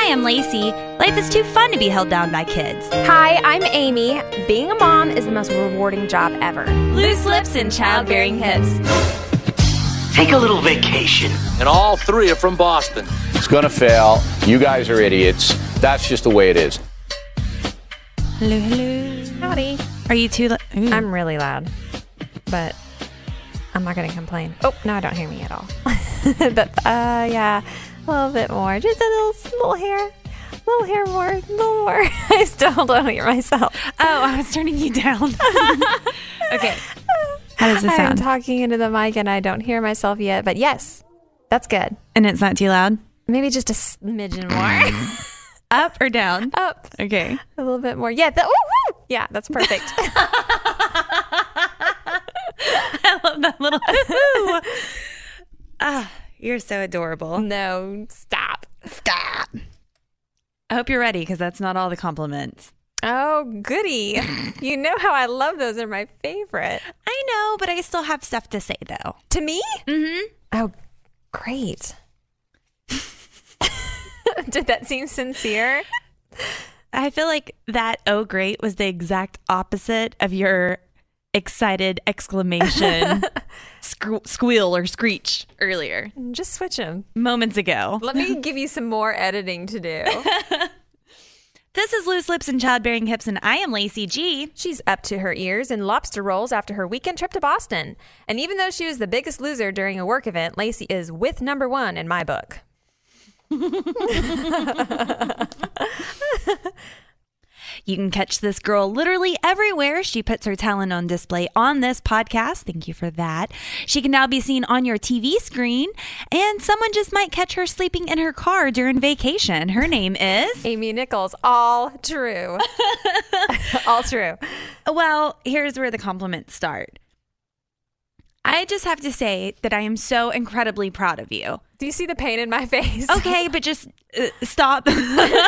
Hi, I'm Lacey. Life is too fun to be held down by kids. Hi, I'm Amy. Being a mom is the most rewarding job ever. Loose lips and childbearing hips. Take a little vacation. And all three are from Boston. It's gonna fail. You guys are idiots. That's just the way it is. Hello, hello. Howdy. Are you too loud? I'm really loud, but I'm not going to complain. Oh, now I don't hear me at all. But yeah, a little bit more. Just a little hair more, a little more. I still don't hear myself. Oh, I was turning you down. Okay. How does this sound? I'm talking into the mic and I don't hear myself yet, but yes, that's good. And it's not too loud? Maybe just a smidgen more. Up or down? Up. Okay. A little bit more. Yeah. Yeah, that's perfect. I love that little you're so adorable. No, stop. I hope you're ready because that's not all the compliments. Oh, goody. You know how I love those. They're my favorite. I know, but I still have stuff to say though. To me? Mm-hmm. Oh, great. Did that seem sincere? I feel like that "oh great" was the exact opposite of your excited exclamation squeal or screech earlier. Just switch them. Moments ago. Let me give you some more editing to do. This is Loose Lips and Childbearing Hips, and I am Lacey G. She's up to her ears in lobster rolls after her weekend trip to Boston. And even though she was the biggest loser during a work event, Lacey is with number one in my book. You can catch this girl literally everywhere. She puts her talent on display on this podcast. Thank you for that. She can now be seen on your TV screen, and someone just might catch her sleeping in her car during vacation. Her name is Amy Nichols. All true. All true. Well, here's where the compliments start. I just have to say that I am so incredibly proud of you. Do you see the pain in my face? Okay, but just stop. But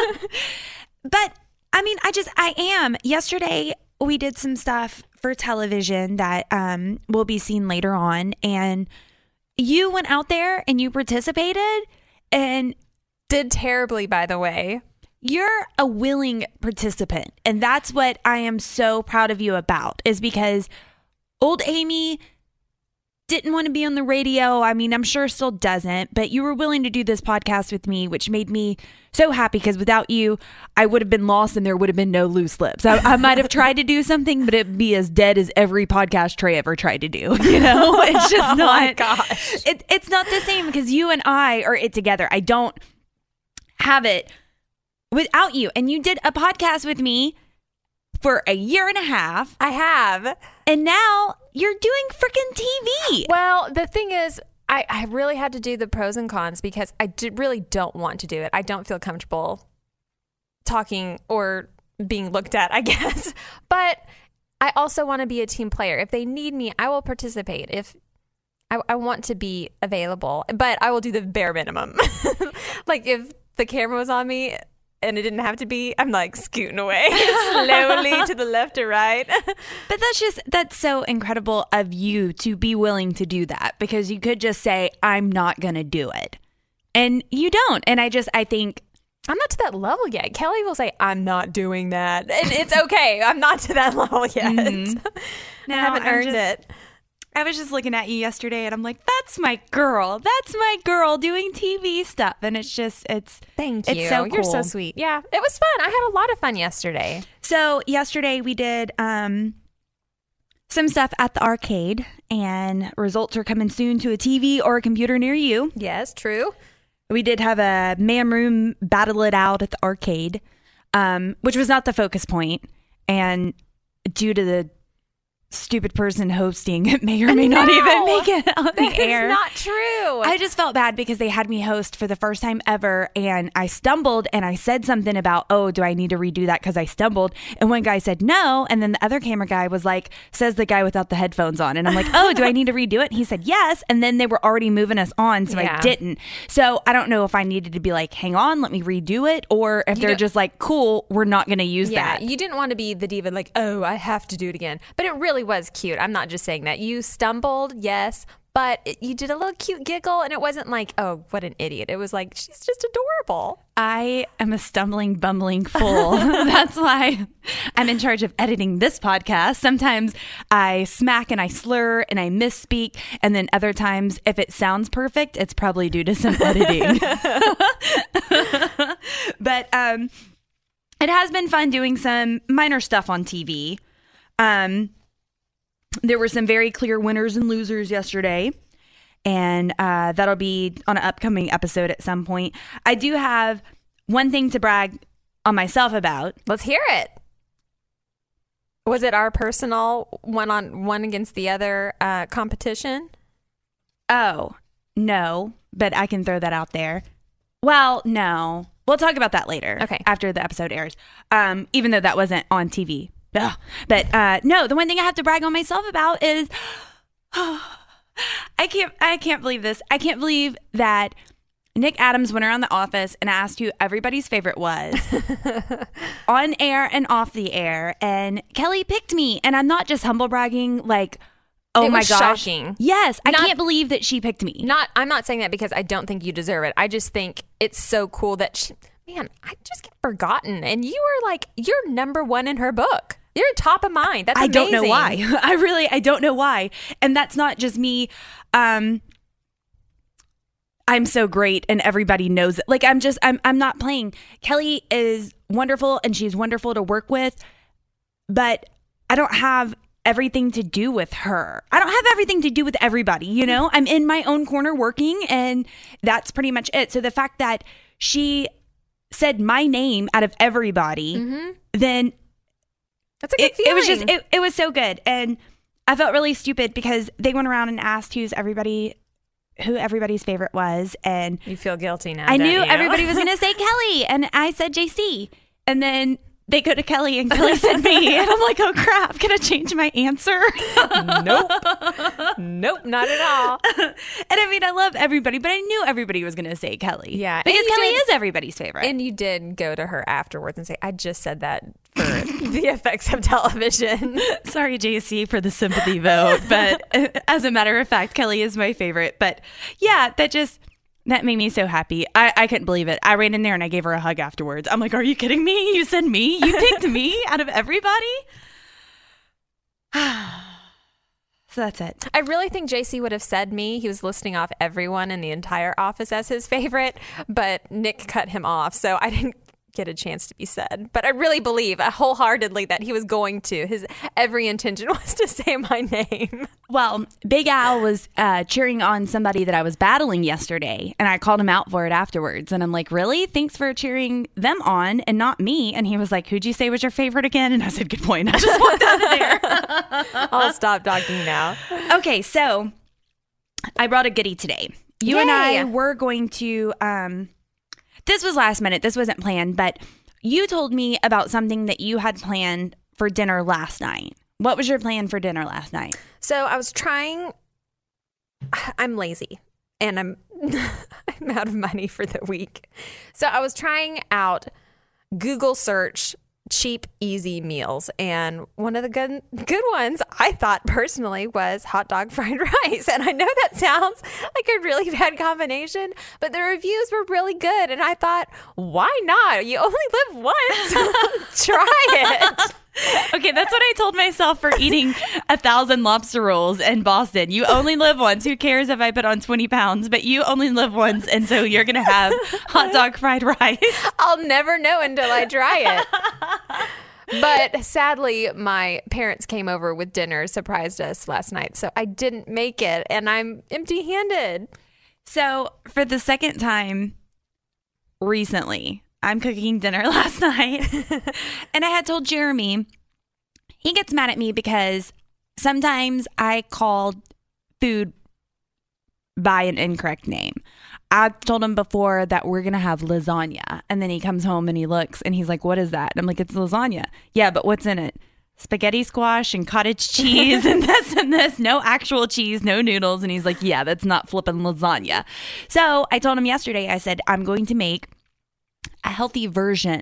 I mean, I am. Yesterday, we did some stuff for television that will be seen later on. And you went out there and you participated and did terribly, by the way. You're a willing participant. And that's what I am so proud of you about, is because old Amy didn't want to be on the radio. I mean, I'm sure still doesn't, but you were willing to do this podcast with me, which made me so happy because without you, I would have been lost and there would have been no Loose Lips. I might have tried to do something, but it'd be as dead as every podcast Trey ever tried to do. You know, it's just not. Oh my gosh. It's not the same because you and I are it together. I don't have it without you. And you did a podcast with me for a year and a half. I have. And now you're doing freaking TV. Well, the thing is, I really had to do the pros and cons because I really don't want to do it. I don't feel comfortable talking or being looked at, I guess. But I also want to be a team player. If they need me, I will participate. If I want to be available, but I will do the bare minimum. Like if the camera was on me and it didn't have to be, I'm like scooting away slowly to the left or right. But that's so incredible of you to be willing to do that, because you could just say, I'm not going to do it. And you don't. And I think I'm not to that level yet. Kelly will say, I'm not doing that. And it's okay. I'm not to that level yet. Mm-hmm. No, I haven't earned it. I was just looking at you yesterday and I'm like, that's my girl. That's my girl doing TV stuff. And it's thank you. It's so cool. You're so sweet. Yeah, it was fun. I had a lot of fun yesterday. So yesterday we did some stuff at the arcade, and results are coming soon to a TV or a computer near you. Yes, true. We did have a man room battle it out at the arcade, which was not the focus point. And due to the stupid person hosting, it may or may not even make it on the air. That is not true. I just felt bad because they had me host for the first time ever, and I stumbled and I said something about, oh, do I need to redo that because I stumbled? And one guy said no, and then the other camera guy was like, says the guy without the headphones on, and I'm like, oh, do I need to redo it? And he said yes, and then they were already moving us on, so I didn't. So I don't know if I needed to be like, hang on, let me redo it, or if they're just like, cool, we're not going to use that. You didn't want to be the diva like, oh, I have to do it again. But it really was cute. I'm not just saying that. You stumbled, yes, but you did a little cute giggle, and it wasn't like, oh, what an idiot. It was like, she's just adorable. I am a stumbling, bumbling fool. That's why I'm in charge of editing this podcast. Sometimes I smack and I slur and I misspeak. And then other times, if it sounds perfect, it's probably due to some editing. But it has been fun doing some minor stuff on TV. There were some very clear winners and losers yesterday. And that'll be on an upcoming episode at some point. I do have one thing to brag on myself about. Let's hear it. Was it our personal one against the other competition? Oh, no, but I can throw that out there. Well, no. We'll talk about that later. Okay. After the episode airs. Even though that wasn't on TV. Ugh. But no, the one thing I have to brag on myself about is... I can't believe this. I can't believe that Nick Adams went around the office and asked who everybody's favorite was on air and off the air. And Kelly picked me. And I'm not just humble bragging, like, oh It my was gosh. shocking. Yes. I can't believe that she picked me. I'm not saying that because I don't think you deserve it. I just think it's so cool that man, I just get forgotten. And you were like, you're number one in her book. You're top of mind. That's amazing. I don't know why. I don't know why. And that's not just me. I'm so great and everybody knows it. Like I'm not playing. Kelly is wonderful and she's wonderful to work with, but I don't have everything to do with her. I don't have everything to do with everybody, you know? I'm in my own corner working and that's pretty much it. So the fact that she said my name out of everybody, then that's a good feeling. It was so good. And I felt really stupid because they went around and asked who everybody's favorite was. And you feel guilty now. I knew don't you? everybody was going to say Kelly. And I said JC. And then they go to Kelly and Kelly said me. And I'm like, oh crap, can I change my answer? Nope, not at all. And I mean, I love everybody, but I knew everybody was going to say Kelly. Yeah. Because Kelly is everybody's favorite. And you did go to her afterwards and say, I just said that for the effects of television. Sorry, JC, for the sympathy vote. But as a matter of fact, Kelly is my favorite. But yeah, that made me so happy. I couldn't believe it. I ran in there and I gave her a hug afterwards. I'm like, are you kidding me? You said me? You picked me out of everybody? So that's it. I really think JC would have said me. He was listing off everyone in the entire office as his favorite, but Nick cut him off. So I didn't get a chance to be said. But I really believe wholeheartedly that he was going to. His every intention was to say my name. Well, Big Al was cheering on somebody that I was battling yesterday, and I called him out for it afterwards. And I'm like, really? Thanks for cheering them on and not me. And he was like, who'd you say was your favorite again? And I said, good point. I just walked out of there. I'll stop talking now. Okay, so I brought a goodie today. You and I were going to... this was last minute. This wasn't planned, but you told me about something that you had planned for dinner last night. What was your plan for dinner last night? So I was I'm lazy and I'm out of money for the week. So I was trying out Google search cheap, easy meals. And one of the good ones I thought personally was hot dog fried rice. And I know that sounds like a really bad combination, but the reviews were really good. And I thought, why not? You only live once. Try it. Okay, that's what I told myself for eating 1,000 lobster rolls in Boston. You only live once. Who cares if I put on 20 pounds? But you only live once, and so you're going to have hot dog fried rice. I'll never know until I try it. But sadly, my parents came over with dinner, surprised us last night. So I didn't make it, and I'm empty-handed. So for the second time recently, I'm cooking dinner last night. And I had told Jeremy, he gets mad at me because sometimes I call food by an incorrect name. I told him before that we're going to have lasagna. And then he comes home and he looks and he's like, what is that? And I'm like, it's lasagna. Yeah, but what's in it? Spaghetti squash and cottage cheese and this and this. No actual cheese, no noodles. And he's like, yeah, that's not flipping lasagna. So I told him yesterday, I said, I'm going to make a healthy version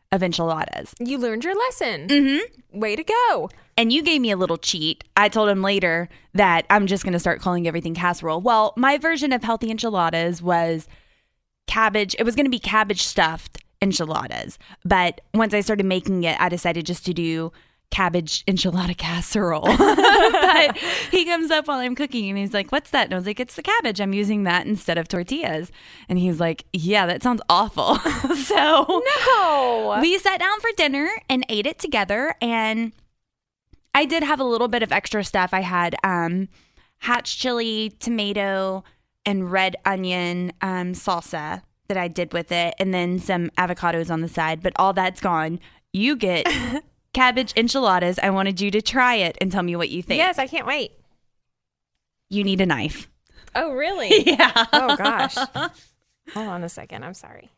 of enchiladas. You learned your lesson. Mm-hmm. Way to go. And you gave me a little cheat. I told him later that I'm just going to start calling everything casserole. Well, my version of healthy enchiladas was cabbage. It was going to be cabbage stuffed enchiladas. But once I started making it, I decided just to do cabbage enchilada casserole. But he comes up while I'm cooking and he's like, what's that? And I was like, it's the cabbage. I'm using that instead of tortillas. And he's like, yeah, that sounds awful. So No. we sat down for dinner and ate it together. And I did have a little bit of extra stuff. I had hatch chili, tomato, and red onion salsa that I did with it. And then some avocados on the side. But all that's gone. You get cabbage enchiladas. I wanted you to try it and tell me what you think. Yes, I can't wait. You need a knife. Oh, really? Yeah. Oh, gosh. Hold on a second. I'm sorry.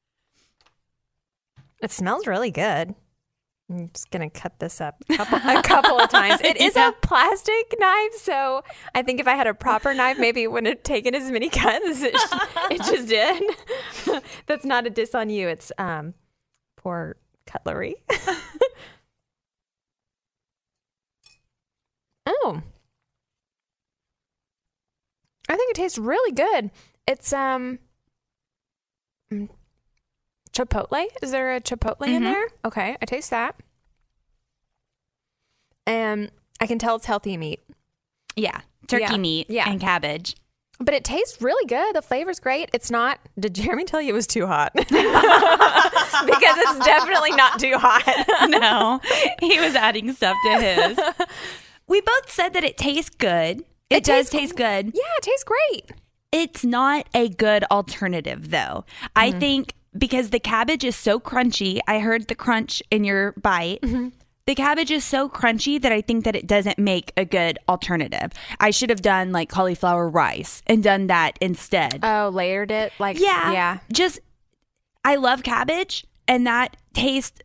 It smells really good. I'm just going to cut this up a couple of times. It is a plastic knife, so I think if I had a proper knife, maybe it wouldn't have taken as many cuts as it just did. That's not a diss on you. It's poor cutlery. Oh. I think it tastes really good. It's chipotle. Is there a chipotle in there? Okay, I taste that. And I can tell it's healthy meat. Yeah. Turkey meat and cabbage. But it tastes really good. The flavor's great. It's not... Did Jeremy tell you it was too hot? Because it's definitely not too hot. No. He was adding stuff to his. We both said that it tastes good. It does taste good. Yeah, it tastes great. It's not a good alternative, though. I think because the cabbage is so crunchy. I heard the crunch in your bite. The cabbage is so crunchy that I think that it doesn't make a good alternative. I should have done like cauliflower rice and done that instead. Oh, layered it? Like, yeah. Just, I love cabbage and that tastes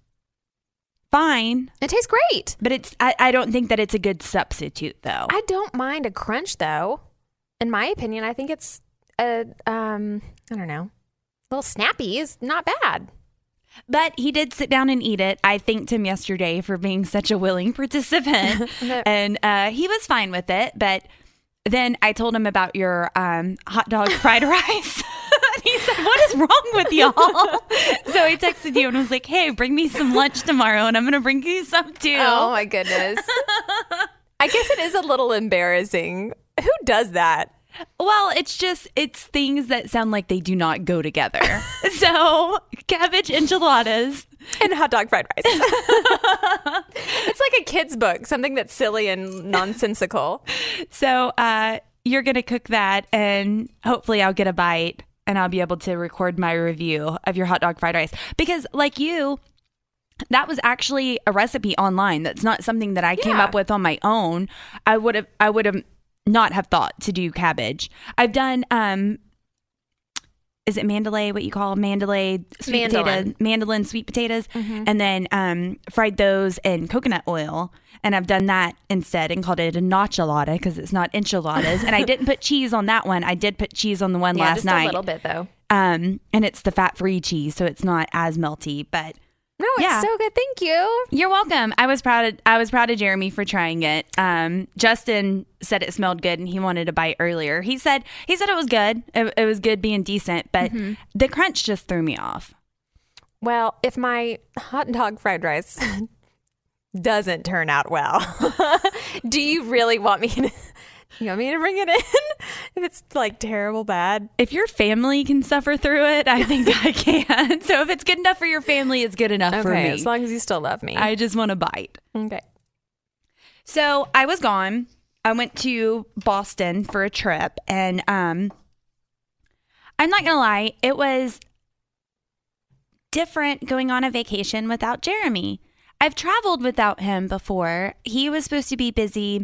fine. It tastes great. But I don't think that it's a good substitute, though. I don't mind a crunch, though. In my opinion, I think it's I don't know, a little snappy is not bad. But he did sit down and eat it. I thanked him yesterday for being such a willing participant. And he was fine with it. But then I told him about your hot dog fried rice. And he said, what is wrong with y'all? So he texted you and was like, hey, bring me some lunch tomorrow and I'm going to bring you some too. Oh, my goodness. I guess it is a little embarrassing. Who does that? Well, it's things that sound like they do not go together. So, cabbage enchiladas and hot dog fried rice. It's like a kid's book, something that's silly and nonsensical. So, you're going to cook that and hopefully I'll get a bite and I'll be able to record my review of your hot dog fried rice. Because like you, that was actually a recipe online. That's not something that I came up with on my own. I would have not have thought to do cabbage. I've done is it mandalay, what you call mandalay sweet potatoes, mandolin sweet potatoes, and then fried those in coconut oil, and I've done that instead and called it a nachalada because it's not enchiladas. And I didn't put cheese on that one. I did put cheese on the one last night, a little bit though. And it's the fat-free cheese, so it's not as melty, but no, it's so good. Thank you. You're welcome. I was proud of Jeremy for trying it. Justin said it smelled good and he wanted a bite earlier. He said it was good. It was good being decent, but the crunch just threw me off. Well, if my hot dog fried rice doesn't turn out well, do you really want me to... You want me to bring it in? If it's like terrible bad? If your family can suffer through it, I think I can. So if it's good enough for your family, it's good enough for me. As long as you still love me. I just want a bite. Okay. So I was gone. I went to Boston for a trip. And I'm not going to lie, it was different going on a vacation without Jeremy. I've traveled without him before. He was supposed to be busy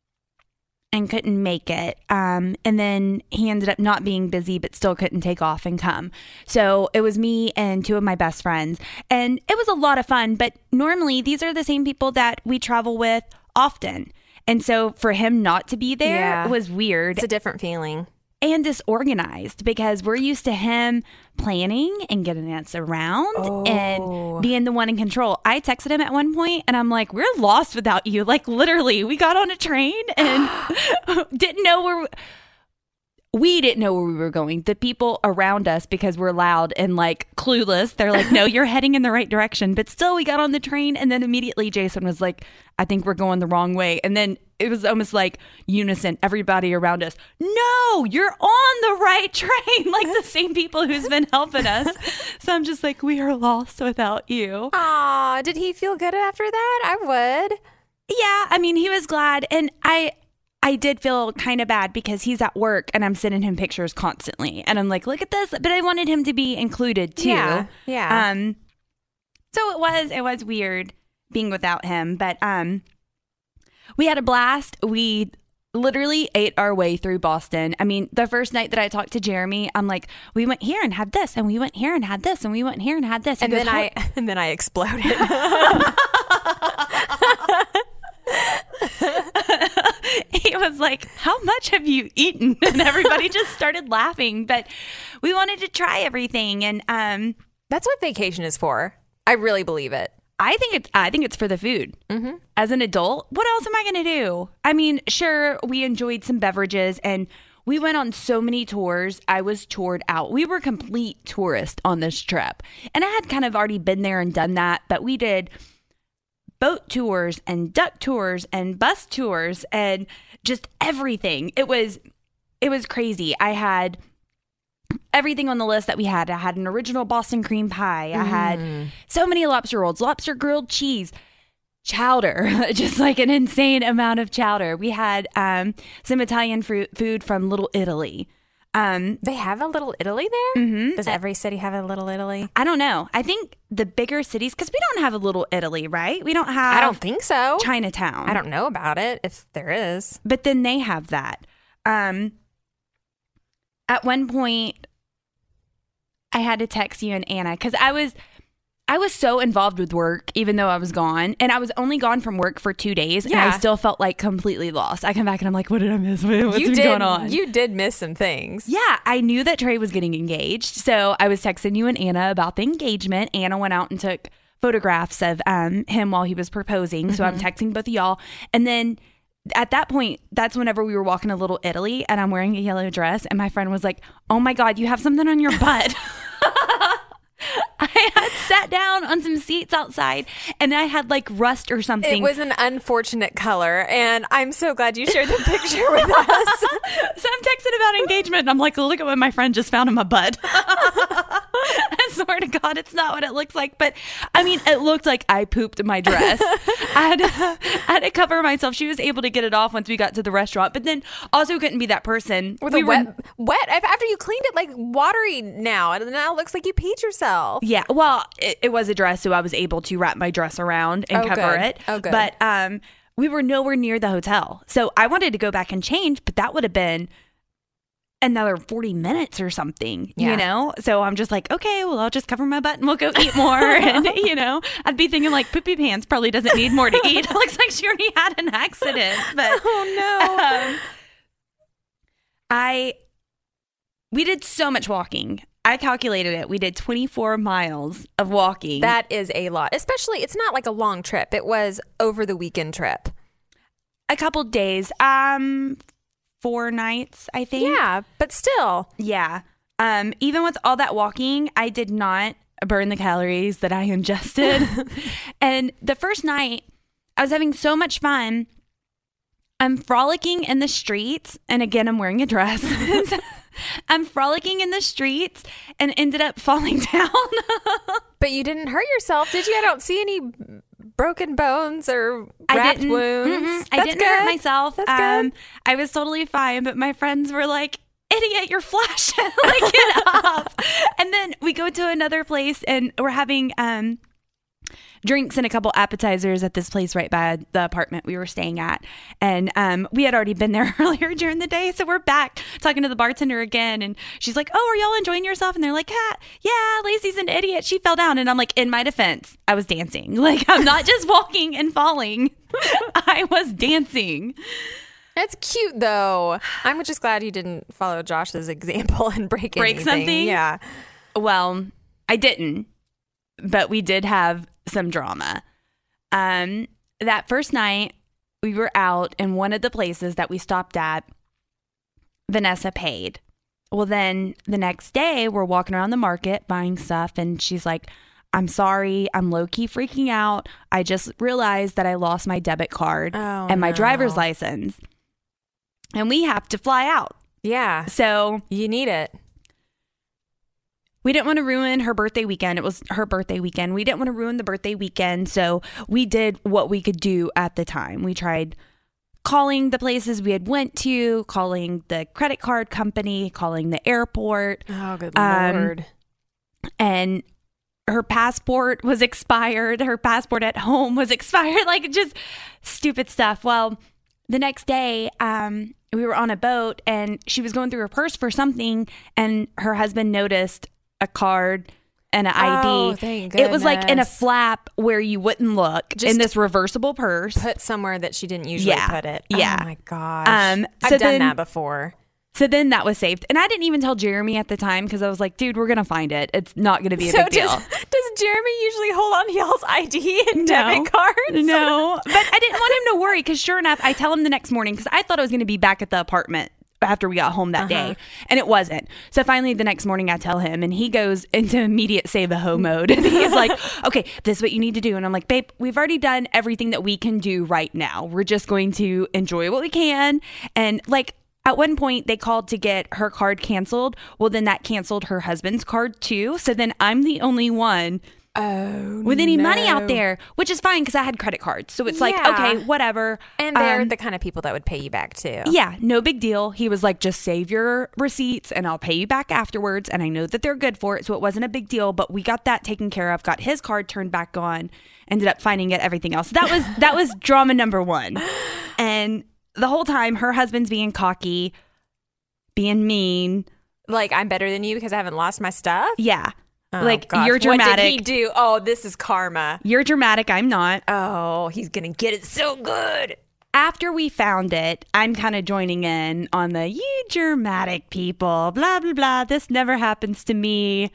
and couldn't make it. And then he ended up not being busy, but still couldn't take off and come. So it was me and two of my best friends. And it was a lot of fun. But normally these are the same people that we travel with often. And so for him not to be there was weird. It's a different feeling. and disorganized because we're used to him planning and getting us around and being the one in control. I texted him at one point and I'm like, we're lost without you. Like literally, we got on a train and didn't know where we were going. The people around us, because we're loud and like clueless, they're like, no, you're heading in the right direction. But still, we got on the train and then immediately Jason was like, I think we're going the wrong way. And then it was almost like unison, everybody around us, no, you're on the right train. Like the same people who's been helping us. So I'm just like, we are lost without you. Aw, did he feel good after that? I would. Yeah, I mean, he was glad. And I did feel kind of bad because he's at work and I'm sending him pictures constantly. And I'm like, look at this. But I wanted him to be included too. Yeah. So it was weird being without him. But we had a blast. We literally ate our way through Boston. I mean, the first night that I talked to Jeremy, I'm like, we went here and had this, and we went here and had this, and we went here and had this. And then I exploded. He was like, how much have you eaten? And everybody just started laughing. But we wanted to try everything. And that's what vacation is for. I really believe it. I think it's for the food. Mm-hmm. As an adult, what else am I going to do? I mean, sure, we enjoyed some beverages and we went on so many tours. I was toured out. We were complete tourists on this trip. And I had kind of already been there and done that. But we did boat tours and duck tours and bus tours and just everything. It was crazy. I had everything on the list that we had. I had an original Boston cream pie. I had so many lobster rolls, lobster grilled cheese, chowder, just like an insane amount of chowder. We had some Italian food from Little Italy. They have a Little Italy there? Mm-hmm. Does every city have a Little Italy? I don't know. I think the bigger cities, because we don't have a Little Italy, right? We don't have. I don't think so. Chinatown. I don't know about it, if there is. But then they have that. At one point, I had to text you and Anna because I was so involved with work, even though I was gone. And I was only gone from work for 2 days. And I still felt like completely lost. I come back and I'm like, what did I miss? What's been going on? You did miss some things. Yeah. I knew that Trey was getting engaged. So I was texting you and Anna about the engagement. Anna went out and took photographs of him while he was proposing. So I'm texting both of y'all. And then at that point, that's whenever we were walking to Little Italy and I'm wearing a yellow dress. And my friend was like, oh my God, you have something on your butt. I had sat down on some seats outside and I had like rust or something. It was an unfortunate color and I'm so glad you shared the picture with us. So I'm texting about engagement and I'm like, look at what my friend just found in my butt. I swear to God, it's not what it looks like. But I mean, it looked like I pooped my dress. I had to cover myself. She was able to get it off once we got to the restaurant, but then also couldn't be that person. With wet. After you cleaned it, like watery now, and now it looks like you peed yourself. Yeah, well, it was a dress, so I was able to wrap my dress around and cover it. Oh, good. But we were nowhere near the hotel, so I wanted to go back and change, but that would have been another 40 minutes or something, you know? So I'm just like, okay, well, I'll just cover my butt and we'll go eat more. And, you know, I'd be thinking like Poopy Pants probably doesn't need more to eat. It looks like she already had an accident. But oh no. We did so much walking. I calculated it. We did 24 miles of walking. That is a lot. Especially, it's not like a long trip. It was over the weekend trip. A couple days. 4 nights, I think. Yeah, but still. Yeah. Even with all that walking, I did not burn the calories that I ingested. And the first night, I was having so much fun. I'm frolicking in the streets. And again, I'm wearing a dress. I'm frolicking in the streets and ended up falling down. But you didn't hurt yourself, did you? I don't see any broken bones or wrapped wounds. I didn't hurt myself. That's good. I was totally fine, but my friends were like, idiot, you're flashing. Like, get off. And then we go to another place and we're having drinks and a couple appetizers at this place right by the apartment we were staying at. And we had already been there earlier during the day. So we're back talking to the bartender again. And she's like, oh, are y'all enjoying yourself? And they're like, yeah, Lacey's an idiot. She fell down. And I'm like, in my defense, I was dancing. Like, I'm not just walking and falling. I was dancing. That's cute, though. I'm just glad you didn't follow Josh's example and break anything. Something? Yeah. Well, I didn't, but we did have some drama. That first night, we were out, and one of the places that we stopped at, Vanessa paid. Well, then the next day, we're walking around the market buying stuff, and she's like, I'm sorry, I'm low-key freaking out. I just realized that I lost my debit card and my driver's license. And we have to fly out. Yeah. So you need it. We didn't want to ruin her birthday weekend. It was her birthday weekend. We didn't want to ruin the birthday weekend. So we did what we could do at the time. We tried calling the places we had went to, calling the credit card company, calling the airport. Oh, good Lord. And her passport was expired. Her passport at home was expired. Like, just stupid stuff. Well, the next day, we were on a boat, and she was going through her purse for something, and her husband noticed a card and an ID. Oh, thank goodness. It was like in a flap where you wouldn't look, Just in this reversible purse. Put somewhere that she didn't usually put it. Yeah. Oh, my gosh. So I've done then- that before. So then that was saved. And I didn't even tell Jeremy at the time because I was like, dude, we're going to find it. It's not going to be a big deal. Does Jeremy usually hold on to y'all's ID and debit cards? No. But I didn't want him to worry because sure enough, I tell him the next morning because I thought I was going to be back at the apartment after we got home that day. And it wasn't. So finally the next morning I tell him, and he goes into immediate say the ho mode. And he's like, okay, this is what you need to do. And I'm like, babe, we've already done everything that we can do right now. We're just going to enjoy what we can. And like, at one point, they called to get her card canceled. Well, then that canceled her husband's card too. So then I'm the only one with any money out there, which is fine because I had credit cards. So it's like, okay, whatever. And they're the kind of people that would pay you back too. Yeah, no big deal. He was like, just save your receipts and I'll pay you back afterwards. And I know that they're good for it. So it wasn't a big deal. But we got that taken care of, got his card turned back on, ended up finding it, everything else. That was drama number one. And the whole time, her husband's being cocky, being mean. Like, I'm better than you because I haven't lost my stuff? Yeah. Oh, like, gosh. you're dramatic. What did he do? Oh, this is karma. You're dramatic. I'm not. Oh, he's going to get it so good. After we found it, I'm kind of joining in on the, you dramatic people, blah, blah, blah. This never happens to me.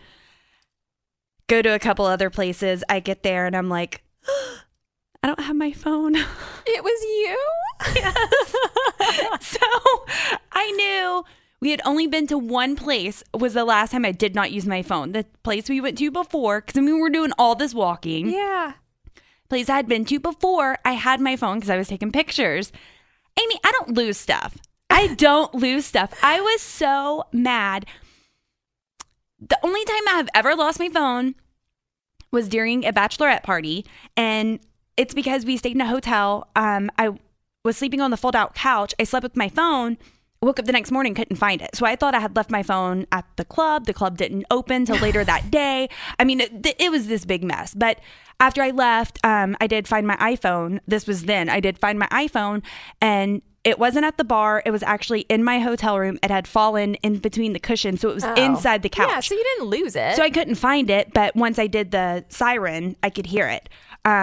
Go to a couple other places. I get there and I'm like, I don't have my phone. It was you? Yes. So I knew we had only been to one place was the last time I did not use my phone. The place we went to before, because we were doing all this walking. Yeah. Place I had been to before, I had my phone because I was taking pictures. Amy, I don't lose stuff. I don't lose stuff. I was so mad. The only time I have ever lost my phone was during a bachelorette party, and it's because we stayed in a hotel. I was sleeping on the fold-out couch. I slept with my phone. Woke up the next morning, couldn't find it. So I thought I had left my phone at the club. The club didn't open till later that day. I mean, it was this big mess. But after I left, I did find my iPhone. This was then. I did find my iPhone, and it wasn't at the bar. It was actually in my hotel room. It had fallen in between the cushions, so it was inside the couch. Yeah, so you didn't lose it. So I couldn't find it, but once I did the siren, I could hear it.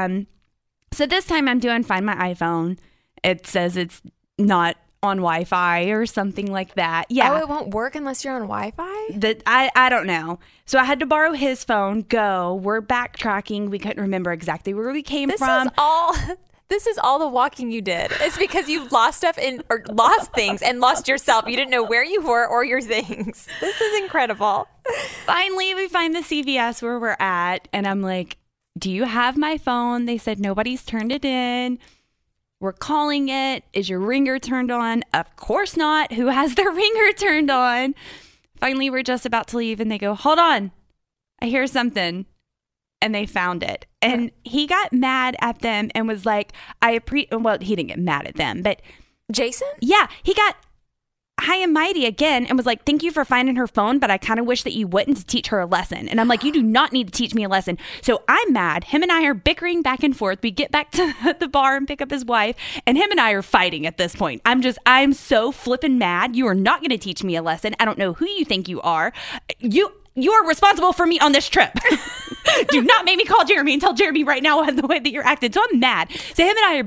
So this time I'm doing find my iPhone. It says it's not on Wi-Fi or something like that. Yeah. Oh, it won't work unless you're on Wi-Fi? I don't know. So I had to borrow his phone, we're backtracking. We couldn't remember exactly where we came from. This is all the walking you did. It's because you lost stuff or lost things and lost yourself. You didn't know where you were or your things. This is incredible. Finally, we find the CVS where we're at, and I'm like, do you have my phone? They said nobody's turned it in. We're calling it. Is your ringer turned on? Of course not. Who has their ringer turned on? Finally, we're just about to leave, and they go, hold on. I hear something. And they found it. And he got mad at them and was like, well, he didn't get mad at them, but Jason? Yeah, he got high and mighty again and was like, thank you for finding her phone, but I kind of wish that you wouldn't to teach her a lesson. And I'm like, you do not need to teach me a lesson. So I'm mad. Him and I are bickering back and forth. We get back to the bar and pick up his wife, and him and I are fighting at this point. I'm so flippin' mad. You are not going to teach me a lesson. I don't know who you think you are. You are responsible for me on this trip. Do not make me call Jeremy and tell Jeremy right now the way that you're acting. So I'm mad. So him and I are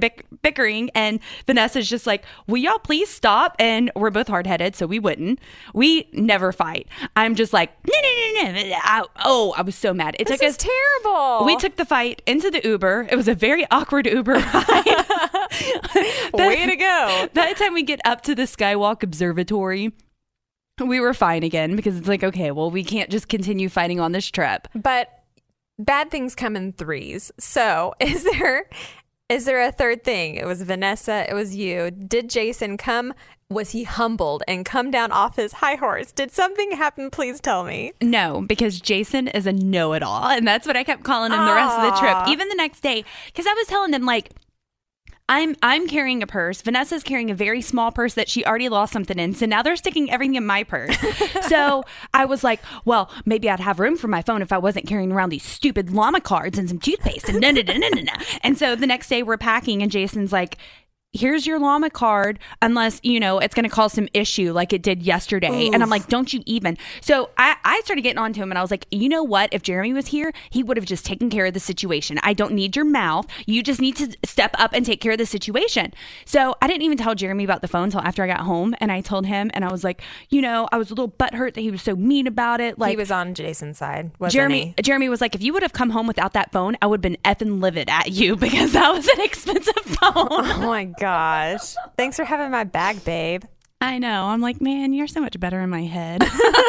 bickering, and Vanessa's just like, will y'all please stop? And we're both hard-headed, so we wouldn't. We never fight. I'm just like, no. I was so mad. This is terrible. We took the fight into the Uber. It was a very awkward Uber ride. Way to go. By the time we get up to the Skywalk Observatory, we were fine again, because it's like, okay, well, we can't just continue fighting on this trip. But bad things come in threes. So is there a third thing? It was Vanessa. It was you. Did Jason come? Was he humbled and come down off his high horse? Did something happen? Please tell me. No, because Jason is a know-it-all, and that's what I kept calling him the rest of the trip. Even the next day, because I was telling him, like, I'm carrying a purse. Vanessa's carrying a very small purse that she already lost something in. So now they're sticking everything in my purse. So I was like, well, maybe I'd have room for my phone if I wasn't carrying around these stupid llama cards and some toothpaste and And so the next day we're packing, and Jason's like, here's your llama card, unless, it's going to cause some issue like it did yesterday. Oof. And I'm like, don't you even. So I started getting on to him, and I was like, you know what? If Jeremy was here, he would have just taken care of the situation. I don't need your mouth. You just need to step up and take care of the situation. So I didn't even tell Jeremy about the phone until after I got home, and I told him, and I was like, I was a little butthurt that he was so mean about it. Like, he was on Jason's side, wasn't he? Jeremy was like, if you would have come home without that phone, I would have been effing livid at you, because that was an expensive phone. Oh my gosh. Thanks for having my bag, babe. I know. I'm like, man, you're so much better in my head.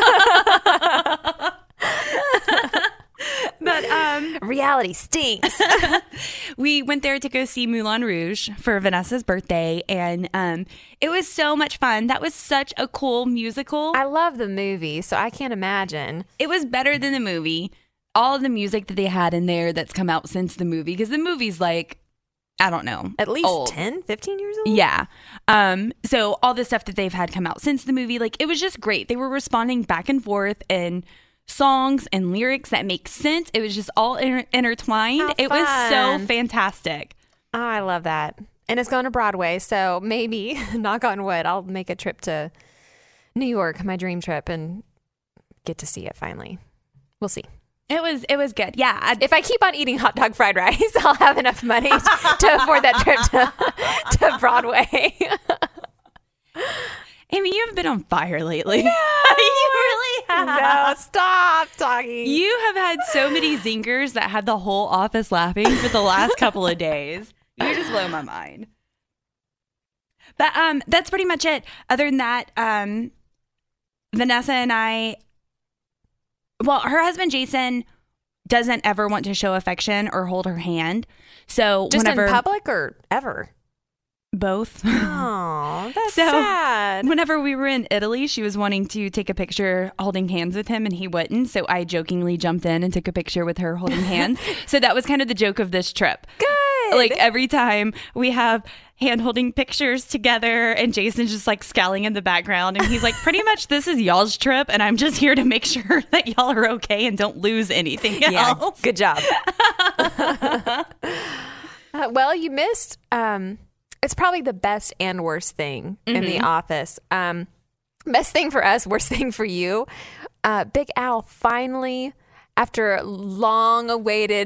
But reality stinks. We went there to go see Moulin Rouge for Vanessa's birthday, and it was so much fun. That was such a cool musical. I love the movie, so I can't imagine. It was better than the movie. All of the music that they had in there that's come out since the movie, because the movie's like, I don't know, at least old. 10, 15 years old? Yeah. So all the stuff that they've had come out since the movie, like, it was just great. They were responding back and forth in songs and lyrics that make sense. It was just all intertwined. It was so fantastic. Oh, I love that. And it's going to Broadway, so maybe, knock on wood, I'll make a trip to New York, my dream trip, and get to see it finally. We'll see. It was good. Yeah. If I keep on eating hot dog fried rice, I'll have enough money to afford that trip to Broadway. Amy, you have been on fire lately. No, you really have. No, stop talking. You have had so many zingers that had the whole office laughing for the last couple of days. You just blow my mind. But that's pretty much it. Other than that, Vanessa and I, well, her husband Jason doesn't ever want to show affection or hold her hand. So just whenever, in public or ever? Both. Oh, that's so sad. Whenever we were in Italy, she was wanting to take a picture holding hands with him, and he wouldn't. So I jokingly jumped in and took a picture with her holding hands. So that was kind of the joke of this trip. Good. Like, every time we have hand holding pictures together, and Jason's just like scowling in the background, and he's like, pretty much this is y'all's trip, and I'm just here to make sure that y'all are okay and don't lose anything else. Yeah, good job. Well, you missed. It's probably the best and worst thing in the office. Best thing for us, worst thing for you. Big Al finally, after a long-awaited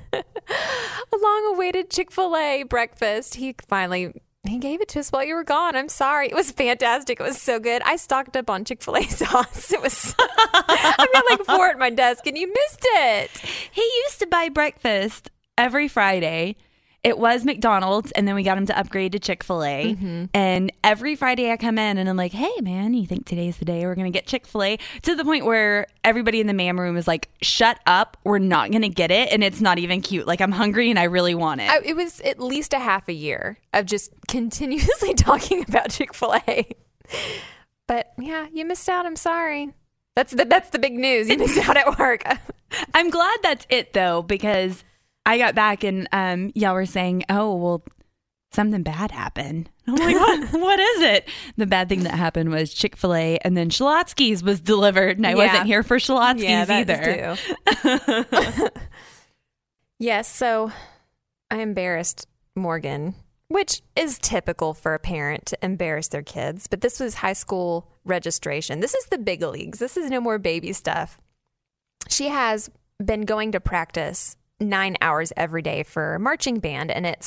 Chick-fil-A breakfast, he gave it to us while you were gone. I'm sorry. It was fantastic. It was so good. I stocked up on Chick-fil-A sauce. It was, I've got like 4 at my desk, and you missed it. He used to buy breakfast every Friday. It was McDonald's, and then we got him to upgrade to Chick-fil-A. Mm-hmm. And every Friday I come in and I'm like, hey, man, you think today's the day we're going to get Chick-fil-A? To the point where everybody in the man room is like, shut up. We're not going to get it. And it's not even cute. Like, I'm hungry and I really want it. It was at least a half a year of just continuously talking about Chick-fil-A. But yeah, you missed out. I'm sorry. That's the big news. You missed out at work. I'm glad that's it, though, because I got back and y'all were saying, oh, well, something bad happened. I'm like, what is it? The bad thing that happened was Chick-fil-A, and then Schlotzsky's was delivered, and I wasn't here for Schlotzsky's either. Yes, so I embarrassed Morgan, which is typical for a parent to embarrass their kids. But this was high school registration. This is the big leagues. This is no more baby stuff. She has been going to practice 9 hours every day for marching band, and it's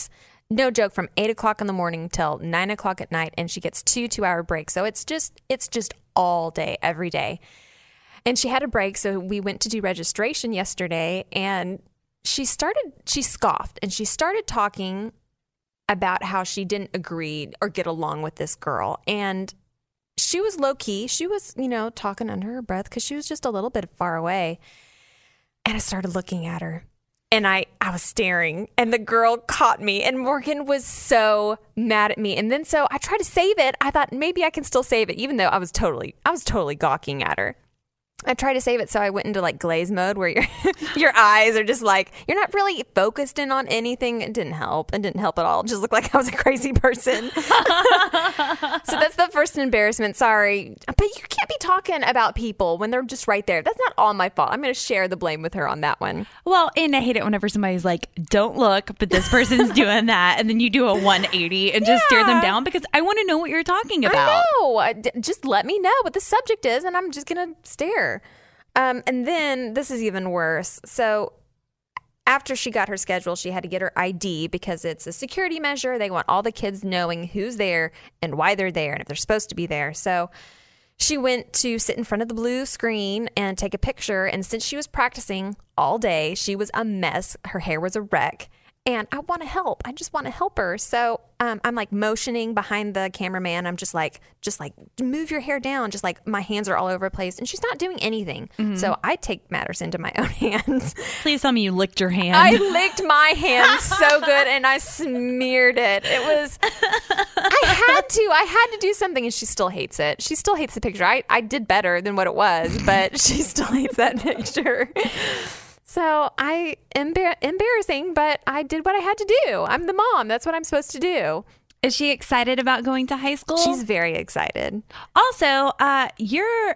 no joke, from 8 o'clock in the morning till 9 o'clock at night, and she gets 2-hour breaks. So it's just all day, every day. And she had a break, so we went to do registration yesterday, and she scoffed, and she started talking about how she didn't agree or get along with this girl. And she was low key. She was, talking under her breath because she was just a little bit far away. And I started looking at her. And I was staring, and the girl caught me, and Morgan was so mad at me. And then so I tried to save it. I thought maybe I can still save it, even though I was totally gawking at her. I tried to save it, so I went into like glaze mode where your eyes are just like, you're not really focused in on anything. It didn't help. It didn't help at all. It just looked like I was a crazy person. So that's the first embarrassment. Sorry. But you can't be talking about people when they're just right there. That's not all my fault. I'm going to share the blame with her on that one. Well, and I hate it whenever somebody's like, don't look, but this person's doing that. And then you do a 180 and just stare them down because I want to know what you're talking about. I know. Just let me know what the subject is, and I'm just going to stare. And then this is even worse. So after she got her schedule, she had to get her ID because it's a security measure. They want all the kids knowing who's there and why they're there and if they're supposed to be there. So she went to sit in front of the blue screen and take a picture. And since she was practicing all day, she was a mess. Her hair was a wreck. And I want to help. I just want to help her. So I'm like motioning behind the cameraman. I'm just like, move your hair down. Just like my hands are all over the place. And she's not doing anything. Mm-hmm. So I take matters into my own hands. Please tell me you licked your hand. I licked my hand so good and I smeared it. It was, I had to do something, and she still hates it. She still hates the picture. I did better than what it was, but she still hates that picture. So embarrassing, but I did what I had to do. I'm the mom. That's what I'm supposed to do. Is she excited about going to high school? She's very excited. Also, you're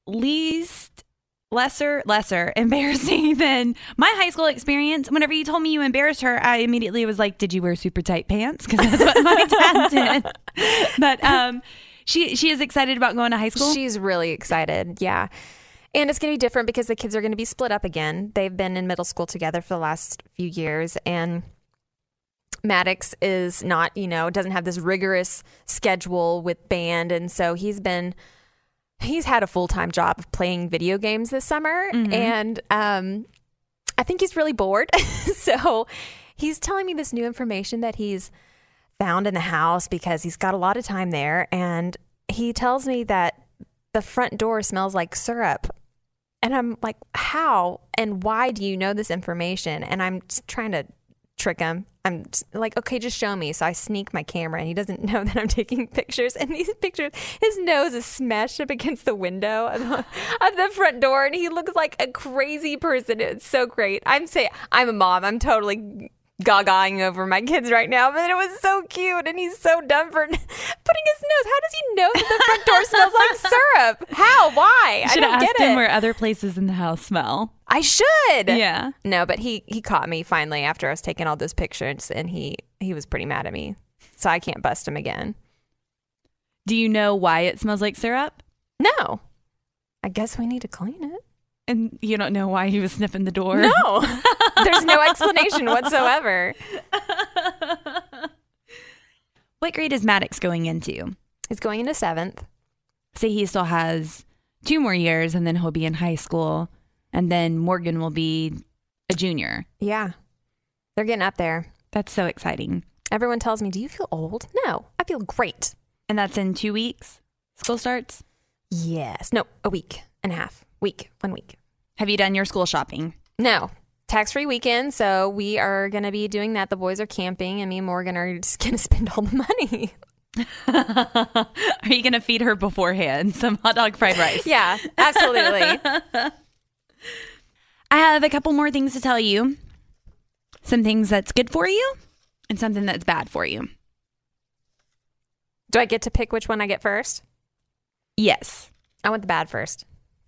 lesser embarrassing than my high school experience. Whenever you told me you embarrassed her, I immediately was like, did you wear super tight pants? Because that's what my dad did. But she is excited about going to high school? She's really excited, yeah. And it's going to be different because the kids are going to be split up again. They've been in middle school together for the last few years. And Maddox is not, doesn't have this rigorous schedule with band. And so he's had a full-time job of playing video games this summer. Mm-hmm. And I think he's really bored. So he's telling me this new information that he's found in the house because he's got a lot of time there. And he tells me that the front door smells like syrup. And I'm like, how and why do you know this information? And I'm trying to trick him. I'm like, okay, just show me. So I sneak my camera, and he doesn't know that I'm taking pictures. And these pictures, his nose is smashed up against the window of the front door, and he looks like a crazy person. It's so great. I'm a mom. I'm totally gagaing over my kids right now, but it was so cute, and he's so dumb for putting his nose. How does he know that the front door smells like syrup? How? Why? I don't get it. Him where other places in the house smell. I should. Yeah. No, but he caught me finally after I was taking all those pictures, and he was pretty mad at me, so I can't bust him again. Do you know why it smells like syrup? No. I guess we need to clean it. And you don't know why he was sniffing the door? No. There's no explanation whatsoever. What grade is Maddox going into? He's going into 7th. So he still has 2 more years, and then he'll be in high school. And then Morgan will be a junior. Yeah. They're getting up there. That's so exciting. Everyone tells me, do you feel old? No, I feel great. And that's in 2 weeks? School starts? Yes. No, a week and a half. 1 week. Have you done your school shopping? No. Tax-free weekend, so we are going to be doing that. The boys are camping, and me and Morgan are just going to spend all the money. Are you going to feed her beforehand some hot dog fried rice? Yeah, absolutely. I have a couple more things to tell you. Some things that's good for you and something that's bad for you. Do I get to pick which one I get first? Yes. I want the bad first.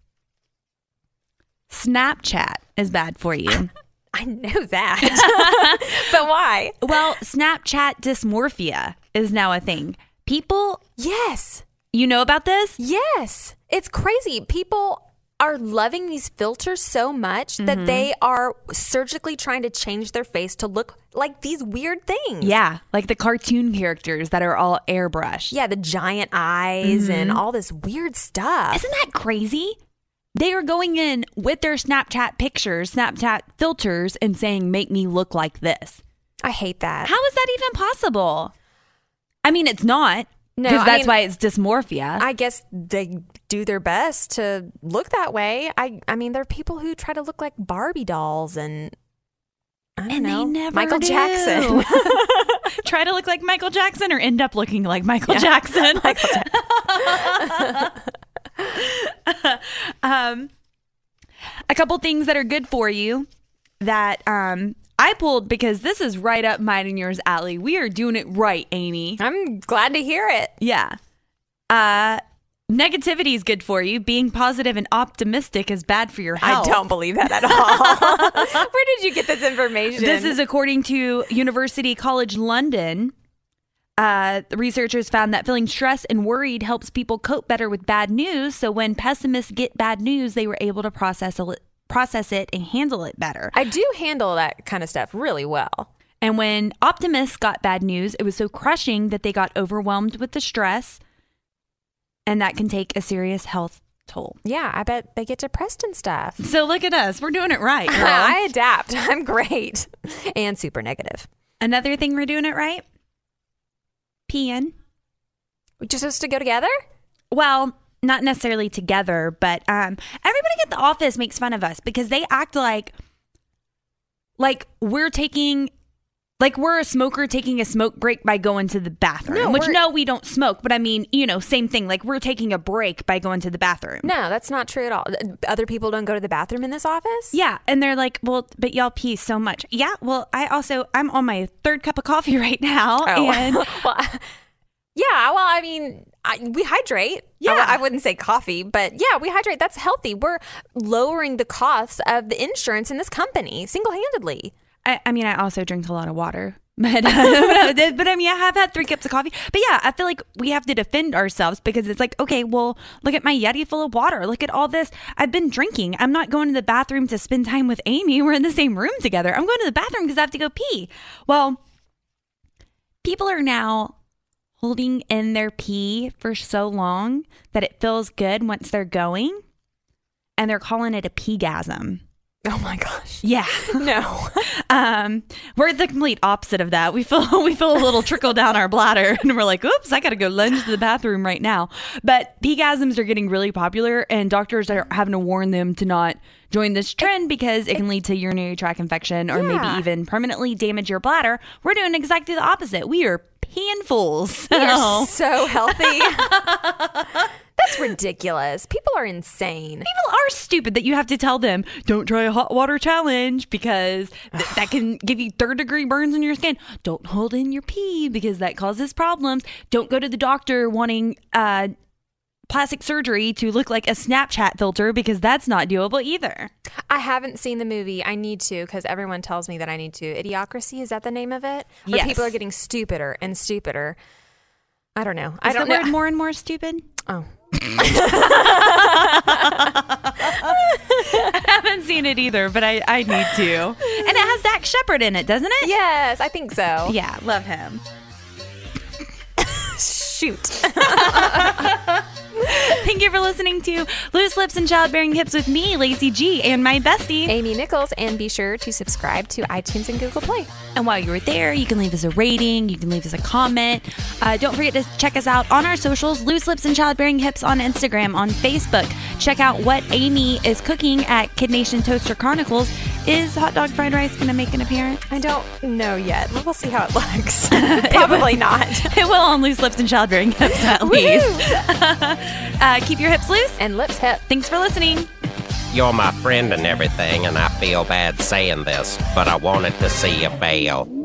Snapchat is bad for you. I know that. But why? Well, Snapchat dysmorphia is now a thing. People... Yes. You know about this? Yes. It's crazy. People are loving these filters so much that they are surgically trying to change their face to look like these weird things. Yeah, like the cartoon characters that are all airbrushed. Yeah, the giant eyes and all this weird stuff. Isn't that crazy? They are going in with their Snapchat pictures, Snapchat filters, and saying, make me look like this. I hate that. How is that even possible? I mean, it's not. No, because I that's mean, why it's dysmorphia. I guess they do their best to look that way. I mean, there are people who try to look like Barbie dolls and I don't know. They never Michael do. Jackson. Try to look like Michael Jackson or end up looking like Michael Jackson. Michael A couple things that are good for you that I pulled because this is right up mine and yours alley. We are doing it right, Amy. I'm glad to hear it. Yeah. Negativity is good for you. Being positive and optimistic is bad for your health. I don't believe that at all. Where did you get this information? This is according to University College London. The researchers found that feeling stressed and worried helps people cope better with bad news. So when pessimists get bad news, they were able to process it and handle it better. I do handle that kind of stuff really well. And when optimists got bad news, it was so crushing that they got overwhelmed with the stress, and that can take a serious health toll. Yeah, I bet they get depressed and stuff. So look at us. We're doing it right, girl. I adapt. I'm great. And super negative. Another thing we're doing it right? Peeing. We're just supposed to go together? Well, not necessarily together, but everybody at the office makes fun of us because they act like we're a smoker taking a smoke break by going to the bathroom. No, we don't smoke, but I mean, same thing. Like we're taking a break by going to the bathroom. No, that's not true at all. Other people don't go to the bathroom in this office? Yeah, and they're like, well, but y'all pee so much. Yeah, well, I'm on my third cup of coffee right now. Oh. And yeah, well, I mean, we hydrate. Yeah. I wouldn't say coffee, but yeah, we hydrate. That's healthy. We're lowering the costs of the insurance in this company single-handedly. I mean, I also drink a lot of water, but I mean, I have had 3 cups of coffee. But yeah, I feel like we have to defend ourselves because it's like, okay, well, look at my Yeti full of water. Look at all this. I've been drinking. I'm not going to the bathroom to spend time with Amy. We're in the same room together. I'm going to the bathroom because I have to go pee. Well, people are now holding in their pee for so long that it feels good once they're going, and they're calling it a pee-gasm. Oh my gosh. Yeah. No. We're the complete opposite of that. We feel a little trickle down our bladder and we're like, oops, I got to go lunge to the bathroom right now. But pee-gasms are getting really popular and doctors are having to warn them to not join this trend because it can lead to urinary tract infection or maybe even permanently damage your bladder. We're doing exactly the opposite. We are peeing fools. You're so healthy. That's ridiculous. People are insane. People are stupid that you have to tell them, don't try a hot water challenge because that can give you 3rd-degree burns on your skin. Don't hold in your pee because that causes problems. Don't go to the doctor wanting plastic surgery to look like a Snapchat filter because that's not doable either. I haven't seen the movie. I need to because everyone tells me that I need to. Idiocracy, is that the name of it? Where yes. people are getting stupider and stupider. I don't know. Is the word more and more stupid? Oh. I haven't seen it either, but I need to. And it has Dak Shepard in it, doesn't it? Yes, I think so. Yeah, love him. Shoot. Thank you for listening to Loose Lips and Childbearing Hips with me, Lacey G, and my bestie, Amy Nichols. And be sure to subscribe to iTunes and Google Play. And while you're there, you can leave us a rating, you can leave us a comment. Don't forget to check us out on our socials, Loose Lips and Childbearing Hips on Instagram, on Facebook. Check out what Amy is cooking at Kid Nation Toaster Chronicles. Is hot dog fried rice going to make an appearance? I don't know yet. We'll see how it looks. Probably not. It will on Loose Lips and Childbearing Hips at least. Keep your hips loose and lips hip. Thanks for listening. You're my friend and everything, and I feel bad saying this, but I wanted to see you fail.